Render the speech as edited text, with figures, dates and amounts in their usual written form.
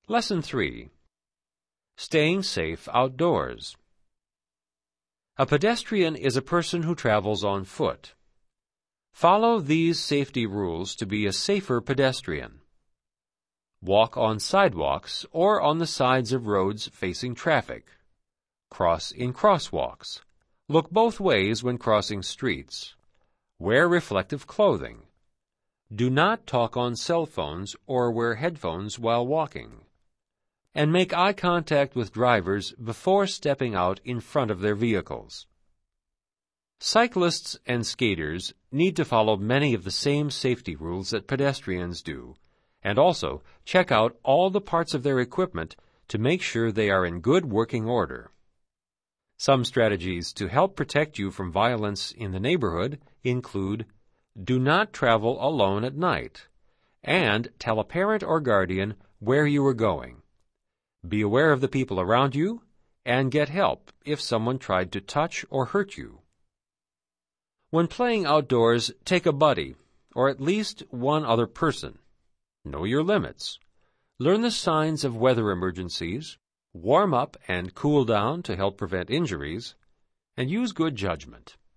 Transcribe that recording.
Lesson 3. Staying safe outdoors. A pedestrian is a person who travels on foot. Follow these safety rules to be a safer pedestrian. Walk on sidewalks or on the sides of roads facing traffic. Cross in crosswalks. Look both ways when crossing streets. Wear reflective clothing. Do not talk on cell phones or wear headphones while walking. And make eye contact with drivers before stepping out in front of their vehicles. Cyclists and skaters need to follow many of the same safety rules that pedestrians do, and also check out all the parts of their equipment to make sure they are in good working order. Some strategies to help protect you from violence in the neighborhood include: do not travel alone at night, and tell a parent or guardian where you are going. Be aware of the people around you, and get help if someone tried to touch or hurt you. When playing outdoors, take a buddy, or at least one other person. Know your limits. Learn the signs of weather emergencies, warm up and cool down to help prevent injuries, and use good judgment.